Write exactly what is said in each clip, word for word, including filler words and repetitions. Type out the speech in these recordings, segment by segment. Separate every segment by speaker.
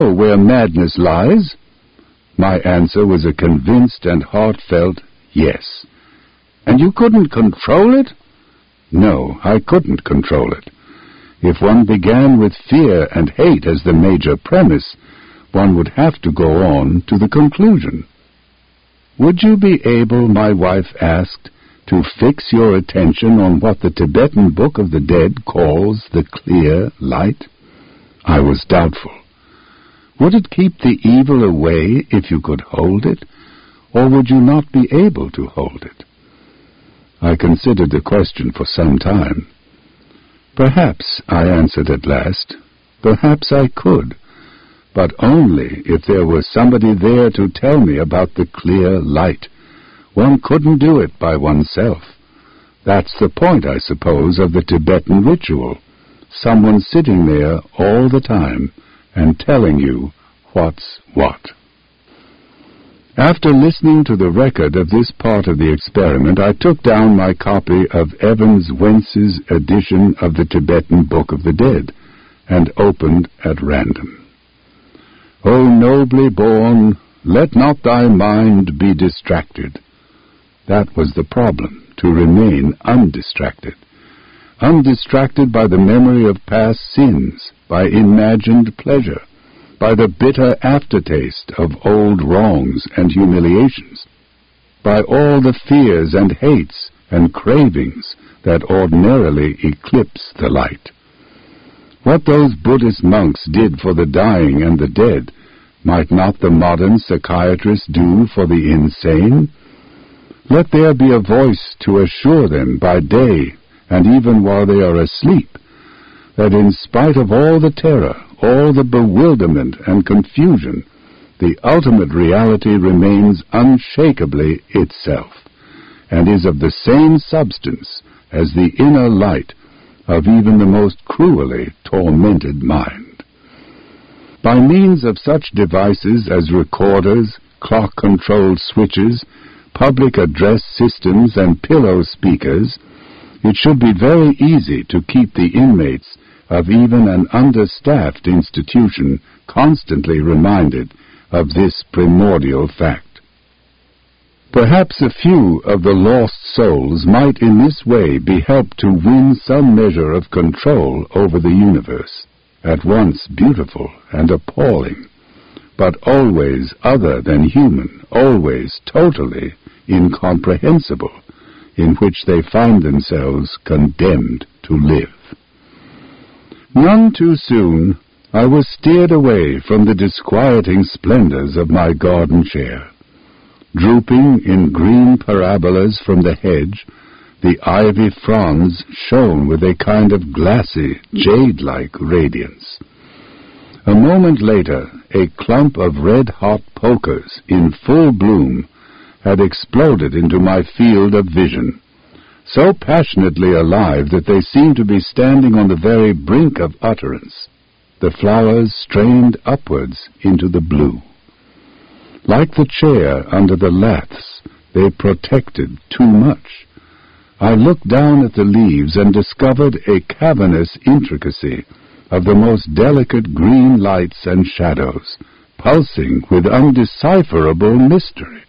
Speaker 1: where madness lies? My answer was a convinced and heartfelt yes. And you couldn't control it? No, I couldn't control it. If one began with fear and hate as the major premise, one would have to go on to the conclusion. Would you be able, my wife asked, to fix your attention on what the Tibetan Book of the Dead calls the clear light? I was doubtful. Would it keep the evil away if you could hold it, or would you not be able to hold it? I considered the question for some time. Perhaps, I answered at last, perhaps I could, but only if there was somebody there to tell me about the clear light. One couldn't do it by oneself. That's the point, I suppose, of the Tibetan ritual. Someone sitting there all the time and telling you what's what. After listening to the record of this part of the experiment, I took down my copy of Evans Wentz's edition of the Tibetan Book of the Dead and opened at random. O nobly born, let not thy mind be distracted. That was the problem, to remain undistracted. Undistracted by the memory of past sins, by imagined pleasure, by the bitter aftertaste of old wrongs and humiliations, by all the fears and hates and cravings that ordinarily eclipse the light. What those Buddhist monks did for the dying and the dead, might not the modern psychiatrist do for the insane? Let there be a voice to assure them by day, and even while they are asleep, that in spite of all the terror, all the bewilderment and confusion, the ultimate reality remains unshakably itself, and is of the same substance as the inner light of even the most cruelly tormented mind. By means of such devices as recorders, clock-controlled switches, public address systems, and pillow speakers, it should be very easy to keep the inmates of even an understaffed institution constantly reminded of this primordial fact. Perhaps a few of the lost souls might in this way be helped to win some measure of control over the universe, at once beautiful and appalling, but always other than human, always totally incomprehensible, in which they find themselves condemned to live. None too soon, I was steered away from the disquieting splendors of my garden chair. Drooping in green parabolas from the hedge, the ivy fronds shone with a kind of glassy, jade-like radiance. A moment later, a clump of red-hot pokers in full bloom had exploded into my field of vision, so passionately alive that they seemed to be standing on the very brink of utterance. The flowers strained upwards into the blue. Like the chair under the laths, they protected too much. I looked down at the leaves and discovered a cavernous intricacy of the most delicate green lights and shadows, pulsing with undecipherable mystery.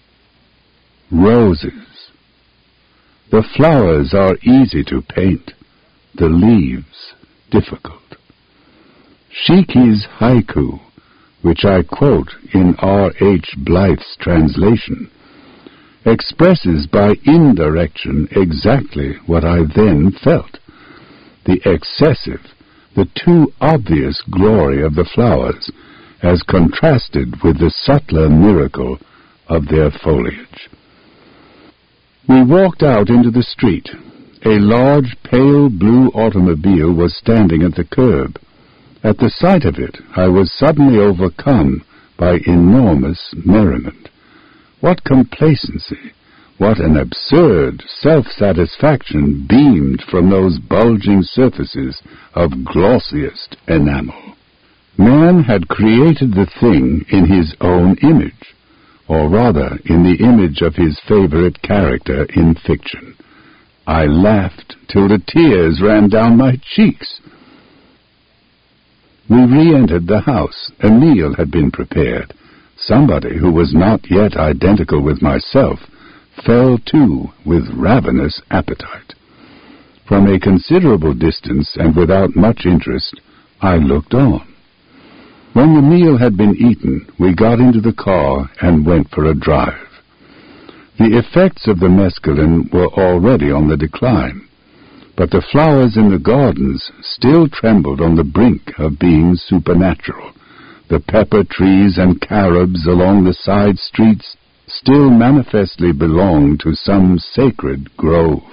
Speaker 1: Roses. The flowers are easy to paint, the leaves difficult. Shiki's haiku, which I quote in R H Blyth's translation, expresses by indirection exactly what I then felt. The excessive, the too obvious glory of the flowers as contrasted with the subtler miracle of their foliage. We walked out into the street. A large, pale blue automobile was standing at the curb. At the sight of it, I was suddenly overcome by enormous merriment. What complacency, what an absurd self-satisfaction beamed from those bulging surfaces of glossiest enamel. Man had created the thing in his own image, or rather in the image of his favorite character in fiction. I laughed till the tears ran down my cheeks. We re-entered the house. A meal had been prepared. Somebody who was not yet identical with myself fell to with ravenous appetite. From a considerable distance and without much interest, I looked on. When the meal had been eaten, we got into the car and went for a drive. The effects of the mescaline were already on the decline, but the flowers in the gardens still trembled on the brink of being supernatural. The pepper trees and carobs along the side streets still manifestly belonged to some sacred grove.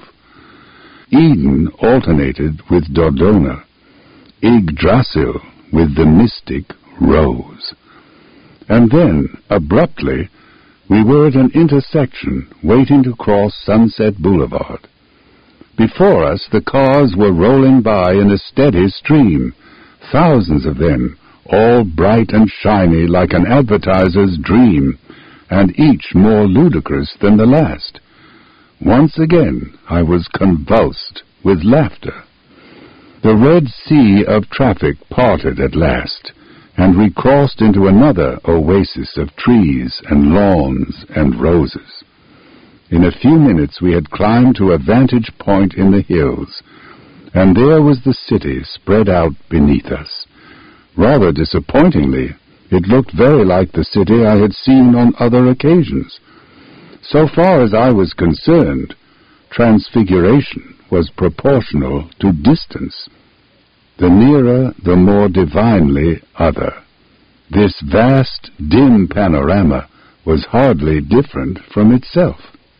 Speaker 1: Eden alternated with Dodona, Yggdrasil with the mystic rose. And then, abruptly, we were at an intersection waiting to cross Sunset Boulevard. Before us the cars were rolling by in a steady stream, thousands of them, all bright and shiny like an advertiser's dream, and each more ludicrous than the last. Once again I was convulsed with laughter. The Red Sea of traffic parted at last, and we crossed into another oasis of trees and lawns and roses. In a few minutes we had climbed to a vantage point in the hills, and there was the city spread out beneath us. Rather disappointingly, it looked very like the city I had seen on other occasions. So far as I was concerned, transfiguration was proportional to distance. The nearer, the more divinely other. This vast, dim panorama was hardly different from itself.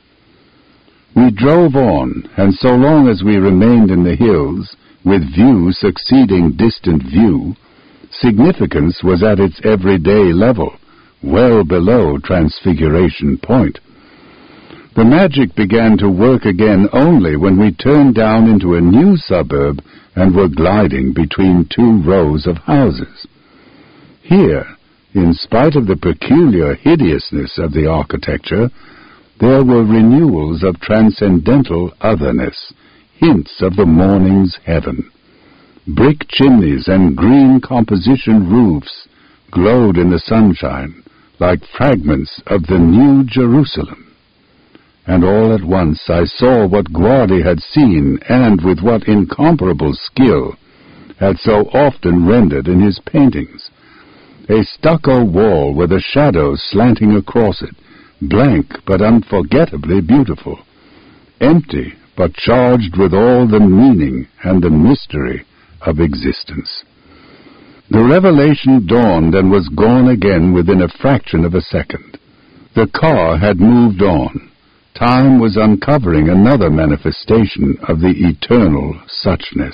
Speaker 1: We drove on, and so long as we remained in the hills, with view succeeding distant view, significance was at its everyday level, well below Transfiguration Point. The magic began to work again only when we turned down into a new suburb and were gliding between two rows of houses. Here, in spite of the peculiar hideousness of the architecture, there were renewals of transcendental otherness, hints of the morning's heaven. Brick chimneys and green composition roofs glowed in the sunshine like fragments of the New Jerusalem. And all at once I saw what Guardi had seen, and with what incomparable skill had so often rendered in his paintings. A stucco wall with a shadow slanting across it, blank but unforgettably beautiful, empty but charged with all the meaning and the mystery of existence. The revelation dawned and was gone again within a fraction of a second. The car had moved on. Time was uncovering another manifestation of the eternal suchness.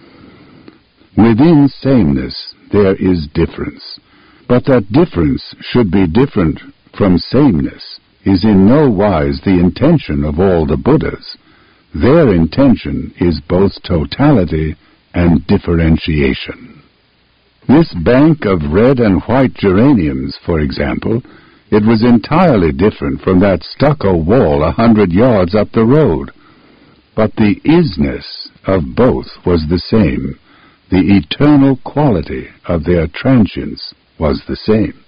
Speaker 1: Within sameness there is difference, but that difference should be different from sameness is in no wise the intention of all the Buddhas. Their intention is both totality and differentiation. This bank of red and white geraniums, for example, it was entirely different from that stucco wall a hundred yards up the road. But the isness of both was the same. The eternal quality of their transience was the same.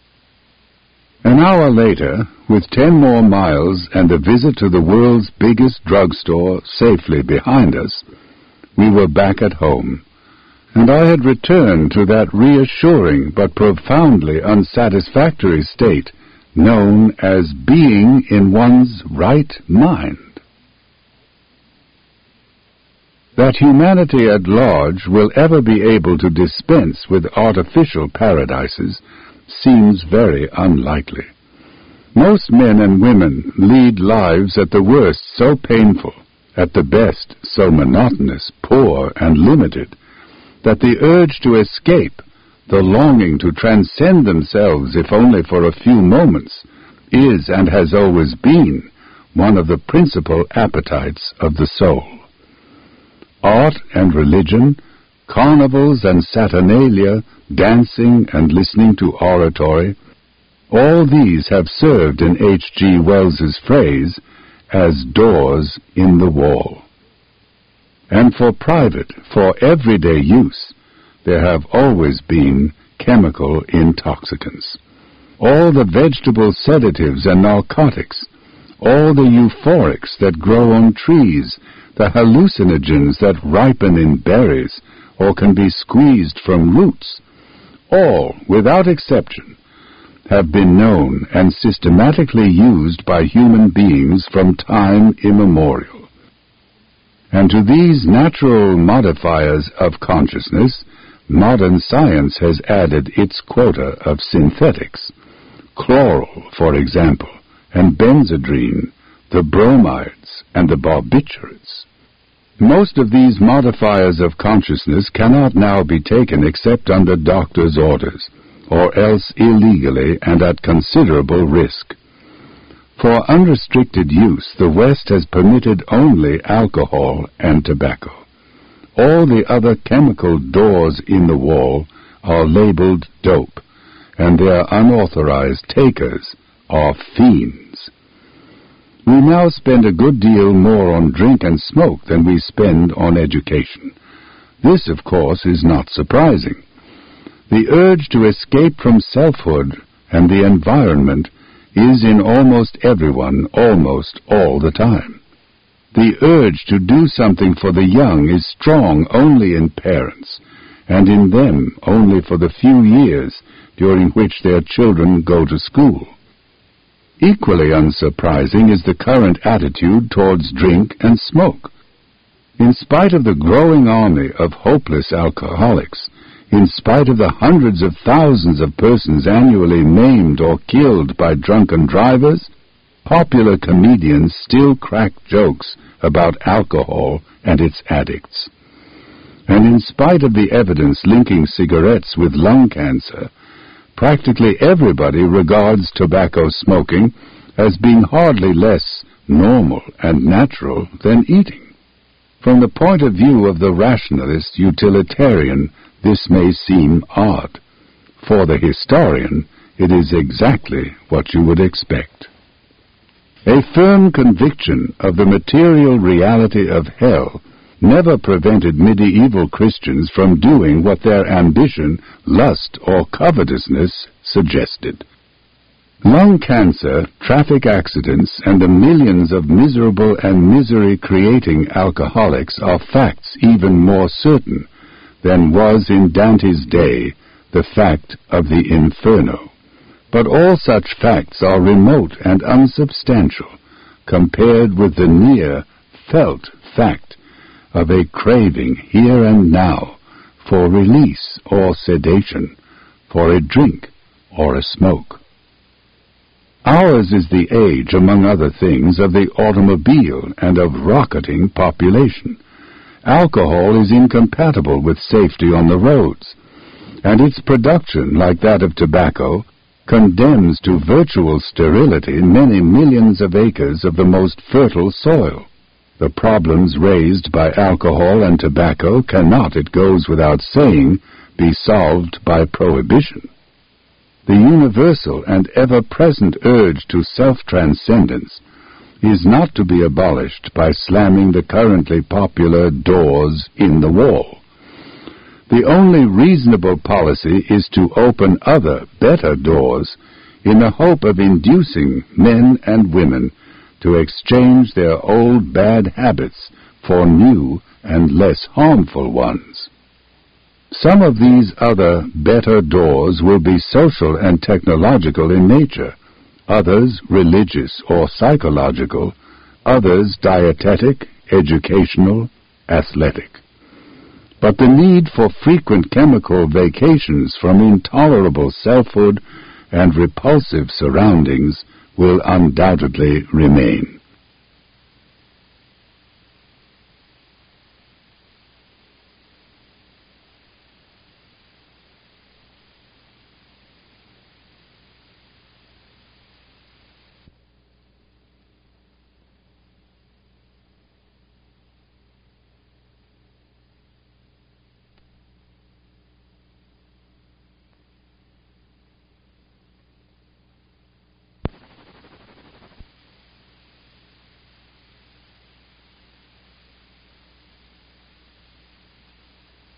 Speaker 1: An hour later, with ten more miles and a visit to the world's biggest drugstore safely behind us, we were back at home, and I had returned to that reassuring but profoundly unsatisfactory state known as being in one's right mind. That humanity at large will ever be able to dispense with artificial paradises seems very unlikely. Most men and women lead lives at the worst so painful, at the best so monotonous, poor, and limited, that the urge to escape, the longing to transcend themselves if only for a few moments, is and has always been one of the principal appetites of the soul. Art and religion, carnivals and saturnalia, dancing and listening to oratory, all these have served in H G Wells's phrase as doors in the wall. And for private, for everyday use, there have always been chemical intoxicants. All the vegetable sedatives and narcotics, all the euphorics that grow on trees, the hallucinogens that ripen in berries or can be squeezed from roots, all, without exception, have been known and systematically used by human beings from time immemorial. And to these natural modifiers of consciousness, modern science has added its quota of synthetics. Chloral, for example, and benzodrine, the bromides, and the barbiturates. Most of these modifiers of consciousness cannot now be taken except under doctor's orders, or else illegally and at considerable risk. For unrestricted use, the West has permitted only alcohol and tobacco. All the other chemical doors in the wall are labeled dope, and their unauthorized takers are fiends. We now spend a good deal more on drink and smoke than we spend on education. This, of course, is not surprising. The urge to escape from selfhood and the environment is in almost everyone almost all the time. The urge to do something for the young is strong only in parents, and in them only for the few years during which their children go to school. Equally unsurprising is the current attitude towards drink and smoke. In spite of the growing army of hopeless alcoholics, in spite of the hundreds of thousands of persons annually maimed or killed by drunken drivers, popular comedians still crack jokes about alcohol and its addicts. And in spite of the evidence linking cigarettes with lung cancer, practically everybody regards tobacco smoking as being hardly less normal and natural than eating. From the point of view of the rationalist utilitarian, this may seem odd. For the historian, it is exactly what you would expect. A firm conviction of the material reality of hell never prevented medieval Christians from doing what their ambition, lust, or covetousness suggested. Lung cancer, traffic accidents, and the millions of miserable and misery-creating alcoholics are facts even more certain than was in Dante's day the fact of the Inferno. But all such facts are remote and unsubstantial compared with the near, felt fact of a craving here and now for release or sedation, for a drink or a smoke. Ours is the age, among other things, of the automobile and of rocketing population. Alcohol is incompatible with safety on the roads, and its production, like that of tobacco, condemns to virtual sterility many millions of acres of the most fertile soil. The problems raised by alcohol and tobacco cannot, it goes without saying, be solved by prohibition. The universal and ever-present urge to self-transcendence is not to be abolished by slamming the currently popular doors in the wall. The only reasonable policy is to open other, better doors in the hope of inducing men and women to exchange their old bad habits for new and less harmful ones. Some of these other better doors will be social and technological in nature, others religious or psychological, others dietetic, educational, athletic. But the need for frequent chemical vacations from intolerable selfhood and repulsive surroundings will undoubtedly remain.